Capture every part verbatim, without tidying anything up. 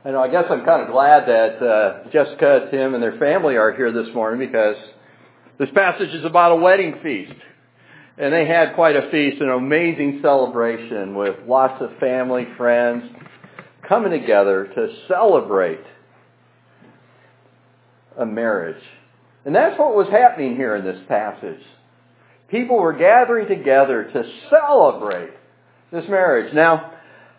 I know, I guess I'm kind of glad that uh, Jessica, Tim, and their family are here this morning because this passage is about a wedding feast. And they had quite a feast, an amazing celebration with lots of family, friends coming together to celebrate a marriage. And that's what was happening here in this passage. People were gathering together to celebrate this marriage. Now,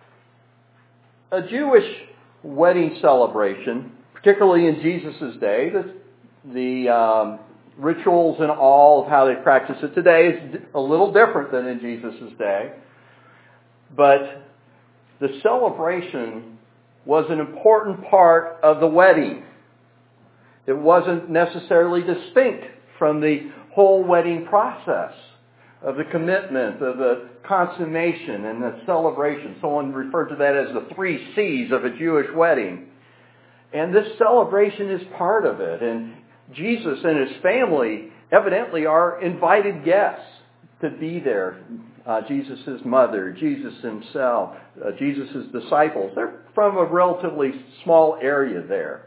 a Jewish wedding celebration, particularly in Jesus' day, the, the um, rituals and all of how they practice it today is a little different than in Jesus' day. But the celebration was an important part of the wedding. It wasn't necessarily distinct from the whole wedding process of the commitment, of the consummation and the celebration. Someone referred to that as the three C's of a Jewish wedding. And this celebration is part of it. And Jesus and his family evidently are invited guests to be there. Uh, Jesus' mother, Jesus himself, uh, Jesus' disciples. They're from a relatively small area there.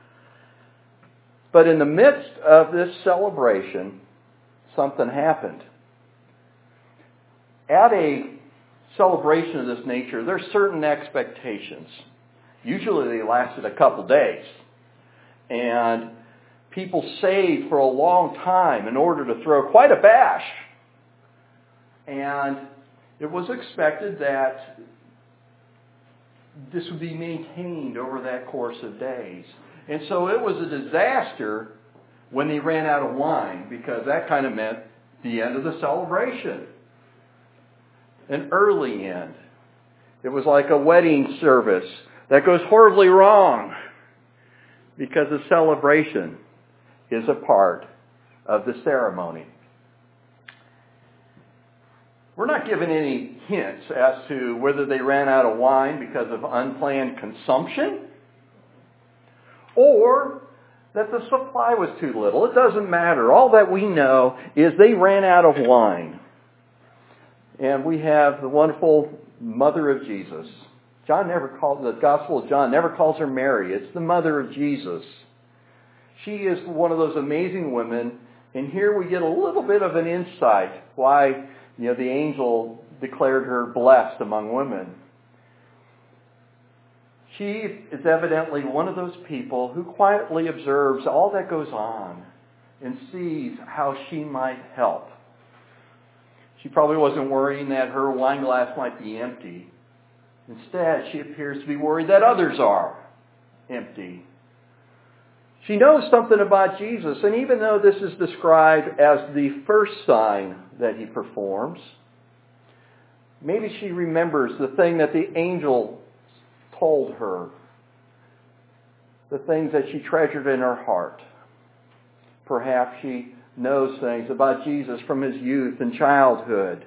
But in the midst of this celebration, something happened. At a celebration of this nature, there's certain expectations. Usually they lasted a couple days. And people saved for a long time in order to throw quite a bash. And it was expected that this would be maintained over that course of days. And so it was a disaster when they ran out of wine, because that kind of meant the end of the celebration. An early end. It was like a wedding service that goes horribly wrong because the celebration is a part of the ceremony. We're not given any hints as to whether they ran out of wine because of unplanned consumption or that the supply was too little. It doesn't matter. All that we know is they ran out of wine. And we have the wonderful mother of Jesus. John never calls, the Gospel of John never calls her Mary. It's the mother of Jesus. She is one of those amazing women. And here we get a little bit of an insight why, you know, the angel declared her blessed among women. She is evidently one of those people who quietly observes all that goes on and sees how she might help. She probably wasn't worrying that her wine glass might be empty. Instead, she appears to be worried that others are empty. She knows something about Jesus, and even though this is described as the first sign that he performs, maybe she remembers the thing that the angel told her, the things that she treasured in her heart. Perhaps she knows things about Jesus from his youth and childhood.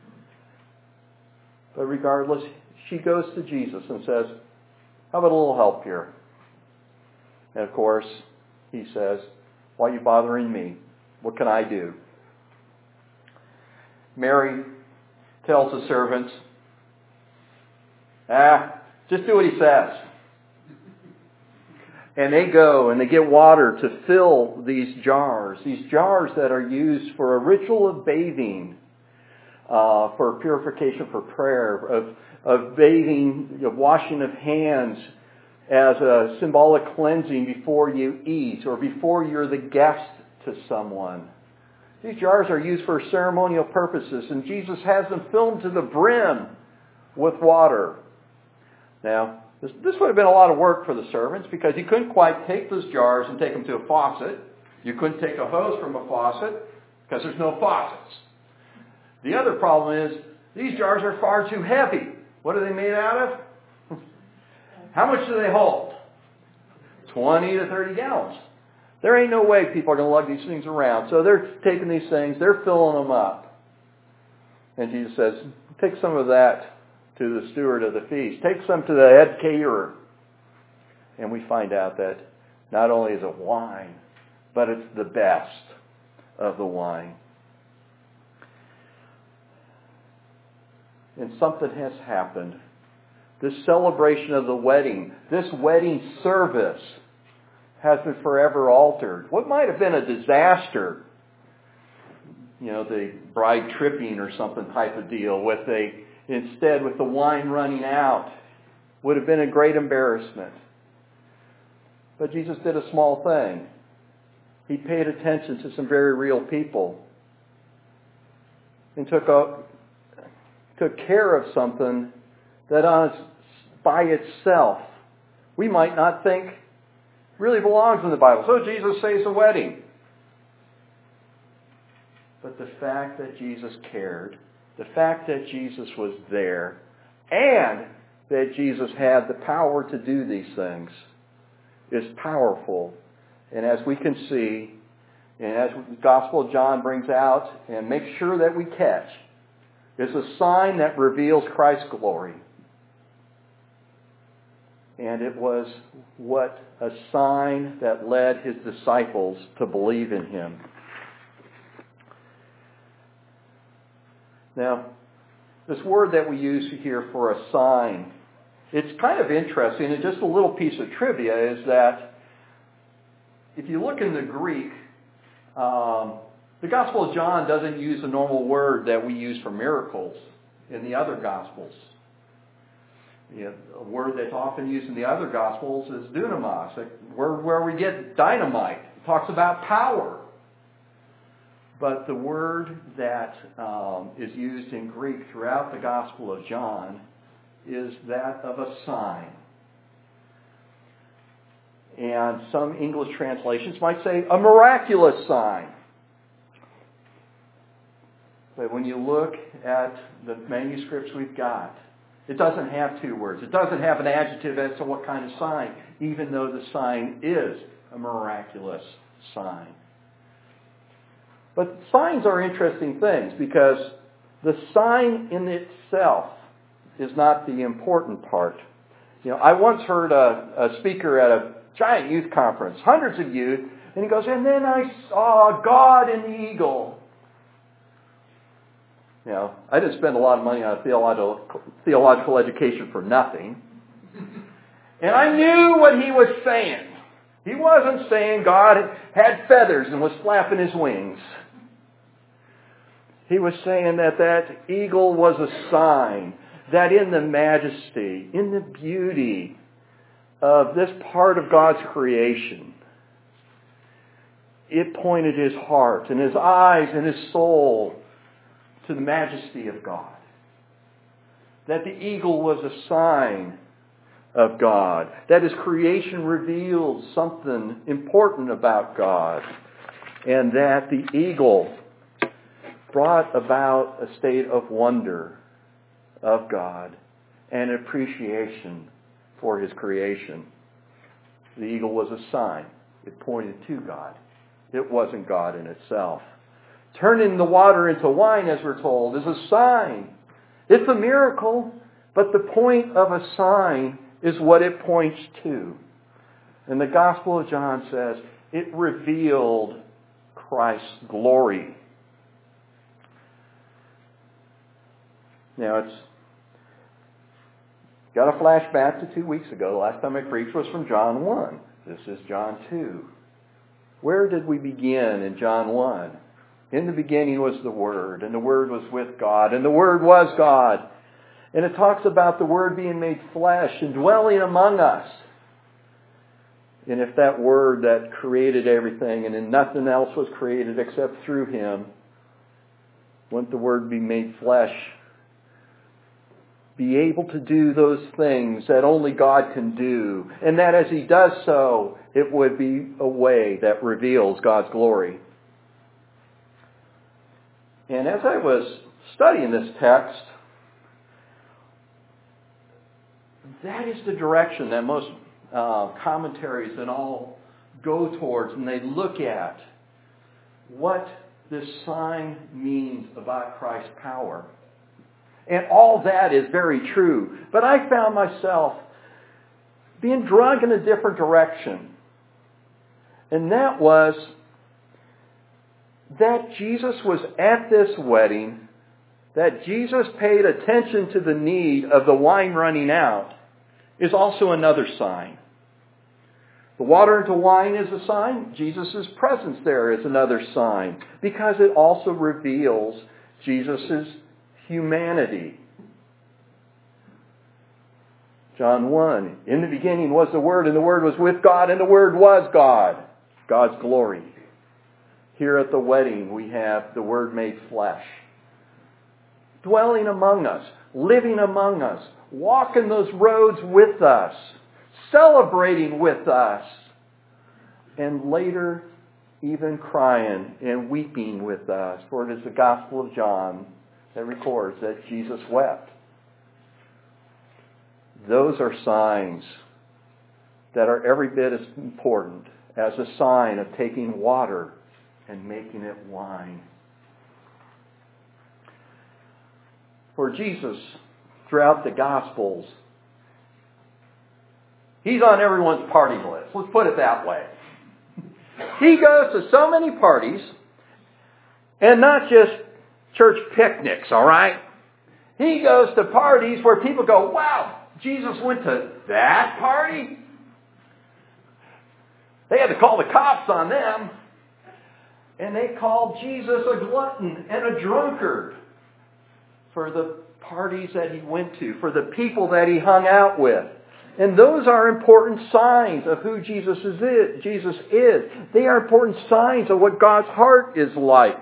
But regardless, she goes to Jesus and says, how about a little help here? And of course, he says, why are you bothering me? What can I do? Mary tells the servants, ah, just do what he says. And they go and they get water to fill these jars, these jars that are used for a ritual of bathing, uh, for purification, for prayer, of, of bathing, of washing of hands as a symbolic cleansing before you eat or before you're the guest to someone. These jars are used for ceremonial purposes, and Jesus has them filled to the brim with water. Now, This, this would have been a lot of work for the servants because you couldn't quite take those jars and take them to a faucet. You couldn't take a hose from a faucet because there's no faucets. The other problem is these jars are far too heavy. What are they made out of? How much do they hold? twenty to thirty gallons. There ain't no way people are going to lug these things around. So they're taking these things, they're filling them up. And Jesus says, take some of that to the steward of the feast. Take some to the head caterer. And we find out that not only is it wine, but it's the best of the wine. And something has happened. this celebration of the wedding, this wedding service has been forever altered. What might have been a disaster, you know, the bride tripping or something type of deal, with a, instead with the wine running out, would have been a great embarrassment. But Jesus did a small thing. He paid attention to some very real people and took a, took care of something that on its, by itself we might not think really belongs in the Bible. So Jesus saves a wedding. But the fact that Jesus cared, the fact that Jesus was there, and that Jesus had the power to do these things is powerful. And as we can see, and as the Gospel of John brings out and makes sure that we catch, is a sign that reveals Christ's glory. And it was what a sign that led his disciples to believe in him. Now, this word that we use here for a sign, it's kind of interesting, and just a little piece of trivia is that if you look in the Greek, um, the Gospel of John doesn't use the normal word that we use for miracles in the other Gospels. You know, a word that's often used in the other Gospels is dunamis, a word where we get dynamite. It talks about power. But the word that um, is used in Greek throughout the Gospel of John is that of a sign. And some English translations might say a miraculous sign. But when you look at the manuscripts we've got, it doesn't have two words. It doesn't have an adjective as to what kind of sign, even though the sign is a miraculous sign. But signs are interesting things because the sign in itself is not the important part. You know, I once heard a, a speaker at a giant youth conference, hundreds of youth, and he goes, and then I saw God in the eagle. You know, I didn't spend a lot of money on a theological, theological education for nothing. And I knew what he was saying. He wasn't saying God had feathers and was flapping his wings. He was saying that that eagle was a sign that in the majesty, in the beauty of this part of God's creation, it pointed his heart and his eyes and his soul to the majesty of God. That the eagle was a sign of God. That his creation revealed something important about God. And that the eagle brought about a state of wonder of God and appreciation for his creation. The eagle was a sign. It pointed to God. It wasn't God in itself. Turning the water into wine, as we're told, is a sign. It's a miracle, but the point of a sign is what it points to. And the Gospel of John says it revealed Christ's glory. Now, it's got a flashback to two weeks ago. The last time I preached was from John one. This is John two. Where did we begin in John one? In the beginning was the Word, and the Word was with God, and the Word was God. And it talks about the Word being made flesh and dwelling among us. And if that Word that created everything, and then nothing else was created except through Him, wouldn't the Word be made flesh? Be able to do those things that only God can do. And that as He does so, it would be a way that reveals God's glory. And as I was studying this text, that is the direction that most uh, commentaries and all go towards, and they look at what this sign means about Christ's power. And all that is very true. But I found myself being drawn in a different direction. And that was that Jesus was at this wedding that Jesus paid attention to the need of the wine running out is also another sign. The water into wine is a sign. Jesus' presence there is another sign, because it also reveals Jesus' humanity. John one, in the beginning was the Word, and the Word was with God, and the Word was God. God's glory. Here at the wedding, we have the Word made flesh, dwelling among us, living among us, walking those roads with us, celebrating with us, and later even crying and weeping with us. For it is the Gospel of John that records that Jesus wept. Those are signs that are every bit as important as a sign of taking water and making it wine. For Jesus, throughout the Gospels, He's on everyone's party list. Let's put it that way. He goes to so many parties, and not just church picnics, all right? He goes to parties where people go, wow, Jesus went to that party? They had to call the cops on them. And they called Jesus a glutton and a drunkard for the parties that he went to, for the people that he hung out with. And those are important signs of who Jesus is. Jesus is. They are important signs of what God's heart is like.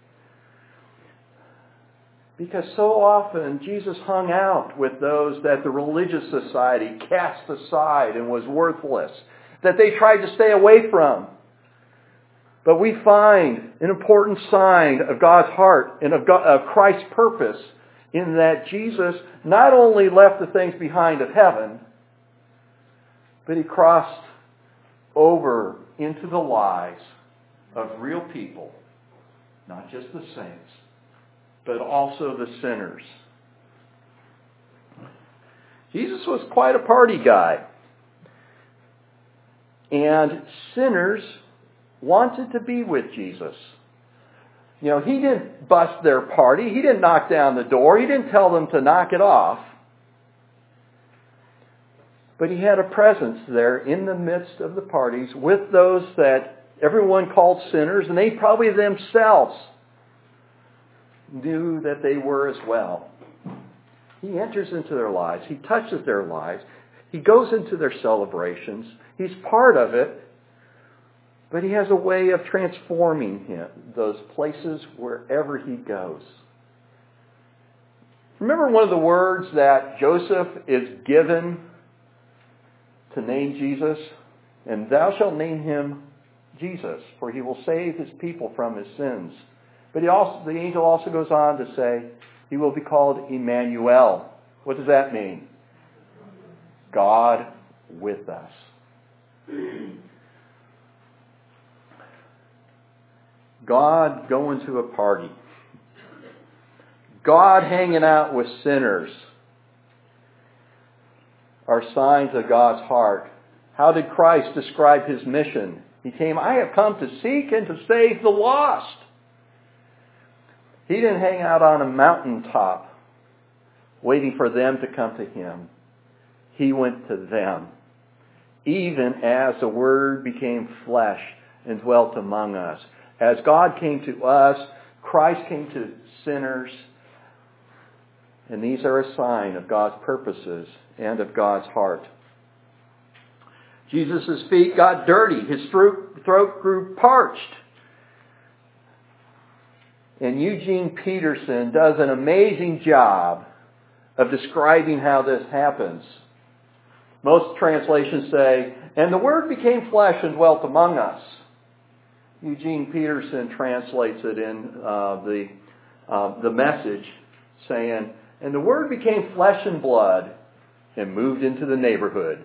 Because so often Jesus hung out with those that the religious society cast aside and was worthless, that they tried to stay away from. But we find an important sign of God's heart and of, God, of Christ's purpose in that Jesus not only left the things behind of heaven, but he crossed over into the lives of real people, not just the saints, but also the sinners. Jesus was quite a party guy. And sinners wanted to be with Jesus. You know, he didn't bust their party. He didn't knock down the door. He didn't tell them to knock it off. But he had a presence there in the midst of the parties with those that everyone called sinners, and they probably themselves knew that they were as well. He enters into their lives. He touches their lives. He goes into their celebrations. He's part of it. But he has a way of transforming him, those places wherever he goes. Remember one of the words that Joseph is given to name Jesus? And thou shalt name him Jesus, for he will save his people from his sins. But he also, the angel also goes on to say, he will be called Emmanuel. What does that mean? God with us. God going to a party. God hanging out with sinners are signs of God's heart. How did Christ describe his mission? He came, I have come to seek and to save the lost. He didn't hang out on a mountaintop waiting for them to come to him. He went to them. Even as the Word became flesh and dwelt among us. As God came to us, Christ came to sinners. And these are a sign of God's purposes and of God's heart. Jesus' feet got dirty. His throat grew parched. And Eugene Peterson does an amazing job of describing how this happens. Most translations say, and the Word became flesh and dwelt among us. Eugene Peterson translates it in uh, the, uh, the Message, saying, and the Word became flesh and blood and moved into the neighborhood.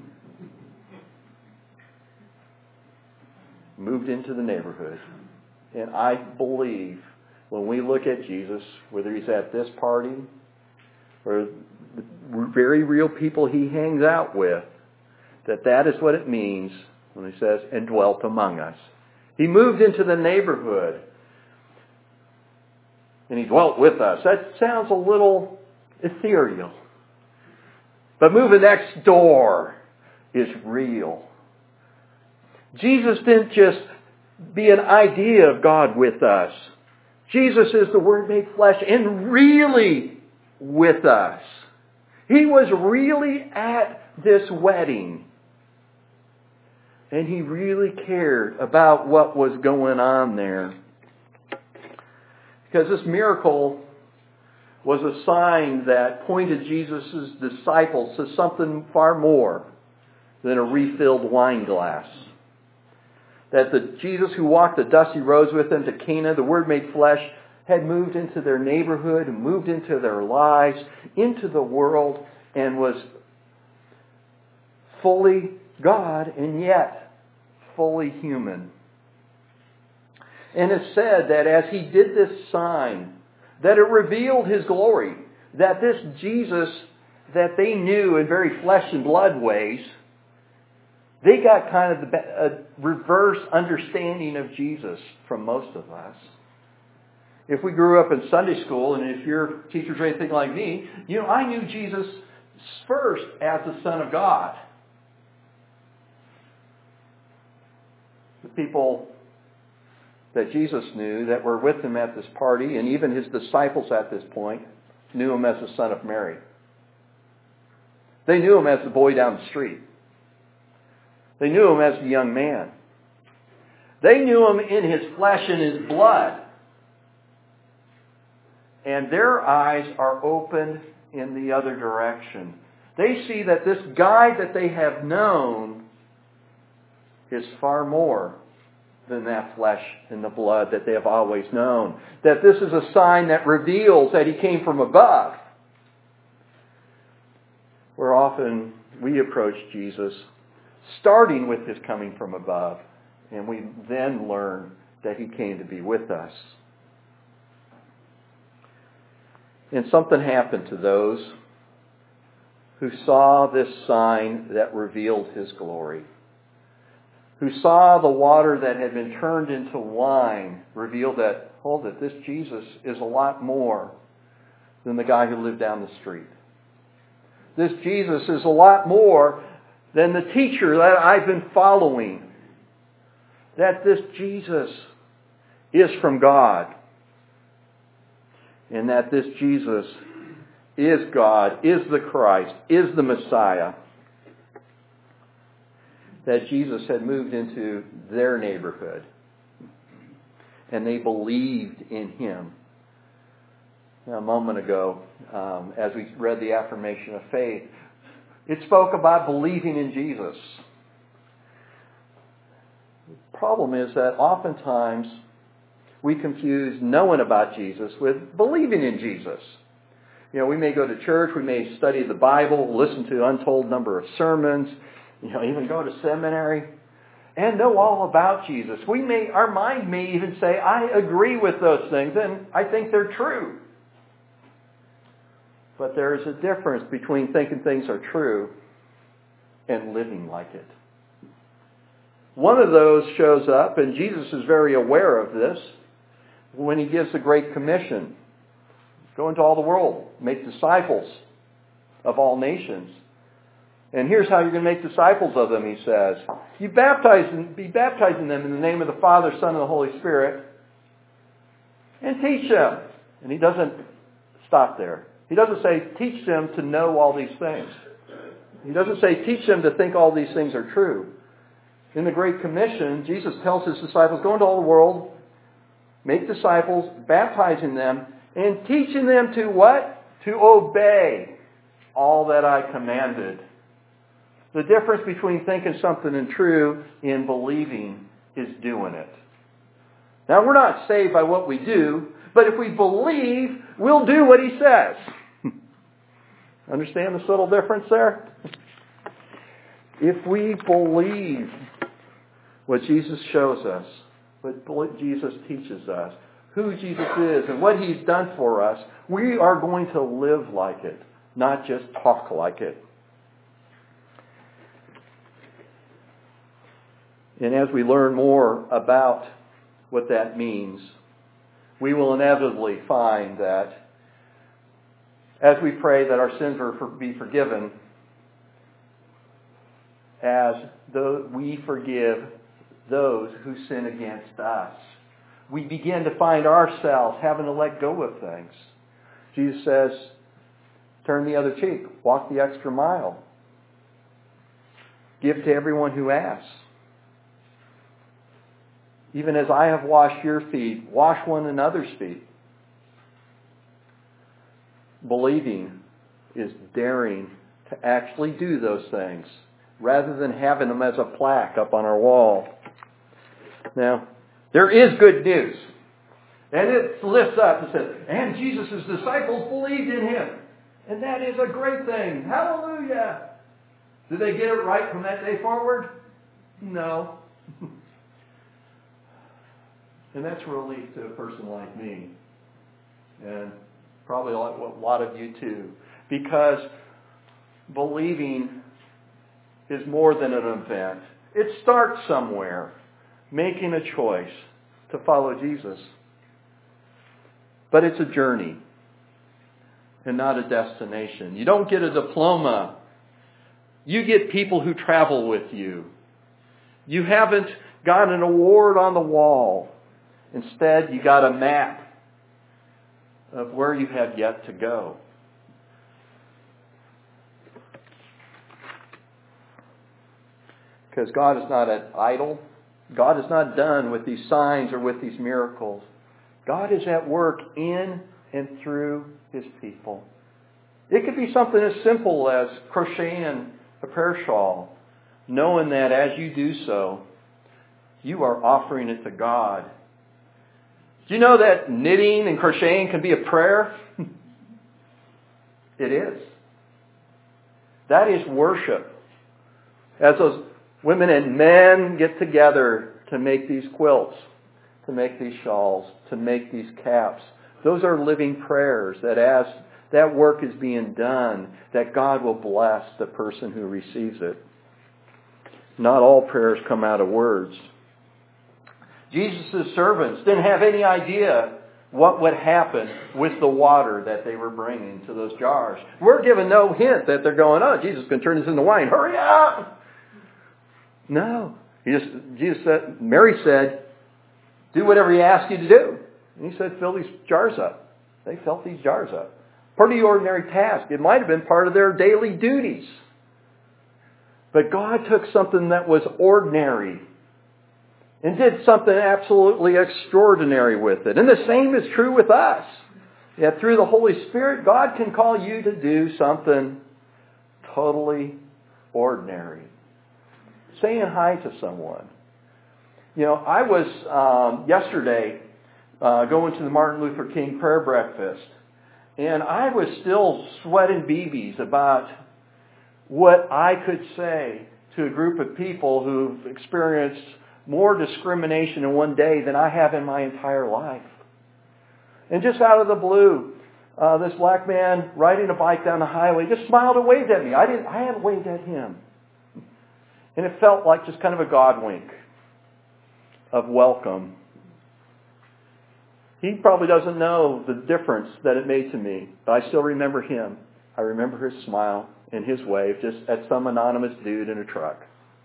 moved into the neighborhood. And I believe when we look at Jesus, whether he's at this party or the very real people he hangs out with, that that is what it means when he says, and dwelt among us. He moved into the neighborhood. and he dwelt with us. That sounds a little ethereal. But moving next door is real. Jesus didn't just be an idea of God with us. Jesus is the Word made flesh and really with us. He was really at this wedding. And he really cared about what was going on there. Because this miracle was a sign that pointed Jesus' disciples to something far more than a refilled wine glass. That the Jesus who walked the dusty roads with them to Cana, the Word made flesh, had moved into their neighborhood, moved into their lives, into the world, and was fully God and yet fully human. And it's said that as he did this sign, that it revealed his glory. That this Jesus that they knew in very flesh and blood ways, they got kind of the, a reverse understanding of Jesus from most of us. If we grew up in Sunday school, and if your teachers or anything like me, you know, I knew Jesus first as the Son of God. The people that Jesus knew that were with him at this party, and even his disciples at this point, knew him as the Son of Mary. They knew him as the boy down the street. They knew him as the young man. They knew him in his flesh and his blood. And their eyes are opened in the other direction. They see that this guy that they have known is far more than that flesh and the blood that they have always known. That this is a sign that reveals that he came from above. Where often we approach Jesus starting with his coming from above, and we then learn that he came to be with us. And something happened to those who saw this sign that revealed his glory. Who saw the water that had been turned into wine reveal that, hold it, this Jesus is a lot more than the guy who lived down the street. This Jesus is a lot more than the teacher that I've been following. That this Jesus is from God. And that this Jesus is God, is the Christ, is the Messiah. That Jesus had moved into their neighborhood. And they believed in him. Now, a moment ago, um, as we read the affirmation of faith, it spoke about believing in Jesus. The problem is that oftentimes we confuse knowing about Jesus with believing in Jesus. You know, we may go to church, we may study the Bible, listen to an untold number of sermons, you know, even go to seminary and know all about Jesus. We may, our mind may even say, I agree with those things and I think they're true. But there is a difference between thinking things are true and living like it. One of those shows up, and Jesus is very aware of this, when he gives the Great Commission. Go into all the world, make disciples of all nations. And here's how you're going to make disciples of them, he says. You baptize them, be baptizing them in the name of the Father, Son, and the Holy Spirit, and teach them. And he doesn't stop there. He doesn't say, teach them to know all these things. He doesn't say, teach them to think all these things are true. In the Great Commission, Jesus tells his disciples, go into all the world, make disciples, baptizing them, and teaching them to what? To obey all that I commanded. The difference between thinking something is true and believing is doing it. Now, we're not saved by what we do, but if we believe, we'll do what he says. Understand the subtle difference there? If we believe what Jesus shows us, what Jesus teaches us, who Jesus is and what he's done for us, we are going to live like it, not just talk like it. And as we learn more about what that means, we will inevitably find that as we pray that our sins are for, be forgiven, as though we forgive those who sin against us, we begin to find ourselves having to let go of things. Jesus says, turn the other cheek, walk the extra mile, give to everyone who asks. Even as I have washed your feet, wash one another's feet. Believing is daring to actually do those things rather than having them as a plaque up on our wall. Now, there is good news. And it lifts up and says, and Jesus' disciples believed in him. And that is a great thing. Hallelujah. Did they get it right from that day forward? No. And that's a relief to a person like me. And probably a lot of you too. Because believing is more than an event. It starts somewhere. Making a choice to follow Jesus. But it's a journey and not a destination. You don't get a diploma. You get people who travel with you. You haven't got an award on the wall. Instead, you got a map of where you have yet to go. Because God is not an idol. God is not done with these signs or with these miracles. God is at work in and through His people. It could be something as simple as crocheting a prayer shawl, knowing that as you do so, you are offering it to God. Do you know that knitting and crocheting can be a prayer? It is. That is worship. As those women and men get together to make these quilts, to make these shawls, to make these caps. Those are living prayers that as that work is being done, that God will bless the person who receives it. Not all prayers come out of words. Jesus' servants didn't have any idea what would happen with the water that they were bringing to those jars. We're given no hint that they're going, oh, Jesus can turn this into wine. Hurry up! No. He just, Jesus said, Mary said, do whatever he asks you to do. And he said, fill these jars up. They filled these jars up. Pretty ordinary task. It might have been part of their daily duties. But God took something that was ordinary and did something absolutely extraordinary with it. And the same is true with us. Yet through the Holy Spirit, God can call you to do something totally ordinary. Saying hi to someone. You know, I was um, yesterday uh, going to the Martin Luther King prayer breakfast, and I was still sweating B Bs about what I could say to a group of people who've experienced more discrimination in one day than I have in my entire life. And just out of the blue, uh, this black man riding a bike down the highway just smiled and waved at me. I didn't. I hadn't waved at him. And it felt like just kind of a God wink of welcome. He probably doesn't know the difference that it made to me, but I still remember him. I remember his smile and his wave just at some anonymous dude in a truck.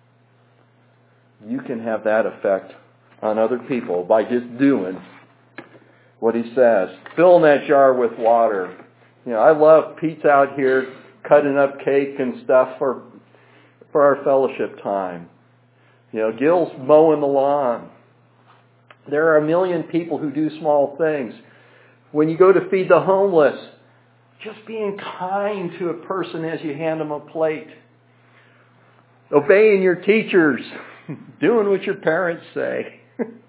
You can have that effect on other people by just doing what he says. Filling that jar with water. You know, I love Pete's out here cutting up cake and stuff for for our fellowship time. You know, Gil's mowing the lawn. There are a million people who do small things. When you go to feed the homeless, just being kind to a person as you hand them a plate. Obeying your teachers. Doing what your parents say.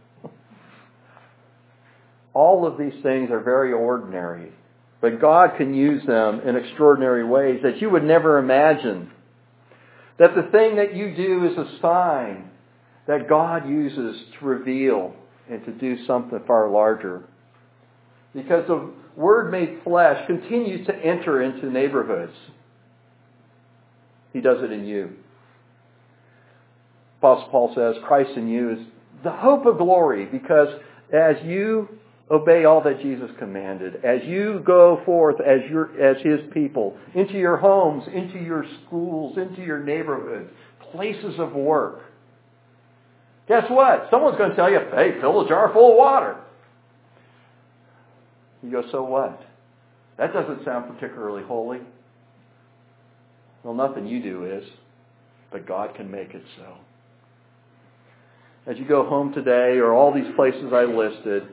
All of these things are very ordinary. But God can use them in extraordinary ways that you would never imagine. That the thing that you do is a sign that God uses to reveal and to do something far larger. Because the Word made flesh continues to enter into neighborhoods. He does it in you. Apostle Paul says, Christ in you is the hope of glory, because as you obey all that Jesus commanded. As you go forth as your as His people, into your homes, into your schools, into your neighborhoods, places of work. Guess what? Someone's going to tell you, hey, fill a jar full of water. You go, so what? That doesn't sound particularly holy. Well, nothing you do is, but God can make it so. As you go home today, or all these places I listed,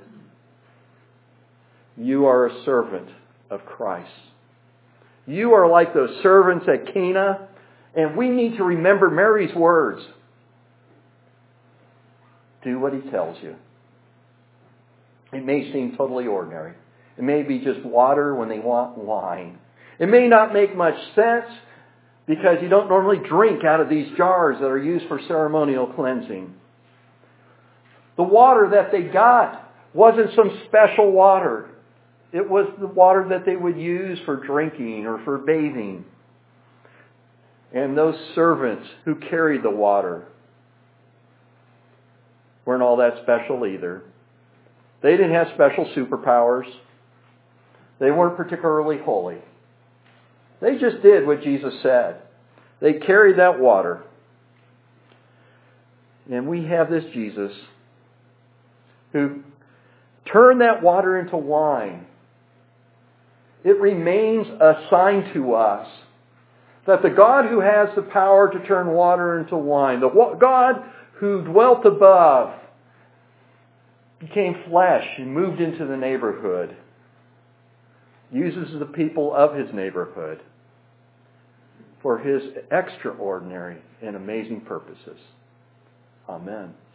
you are a servant of Christ. You are like those servants at Cana, and we need to remember Mary's words. Do what He tells you. It may seem totally ordinary. It may be just water when they want wine. It may not make much sense because you don't normally drink out of these jars that are used for ceremonial cleansing. The water that they got wasn't some special water. It was the water that they would use for drinking or for bathing. And those servants who carried the water weren't all that special either. They didn't have special superpowers. They weren't particularly holy. They just did what Jesus said. They carried that water. And we have this Jesus who turned that water into wine. It remains a sign to us that the God who has the power to turn water into wine, the God who dwelt above, became flesh and moved into the neighborhood, uses the people of His neighborhood for His extraordinary and amazing purposes. Amen.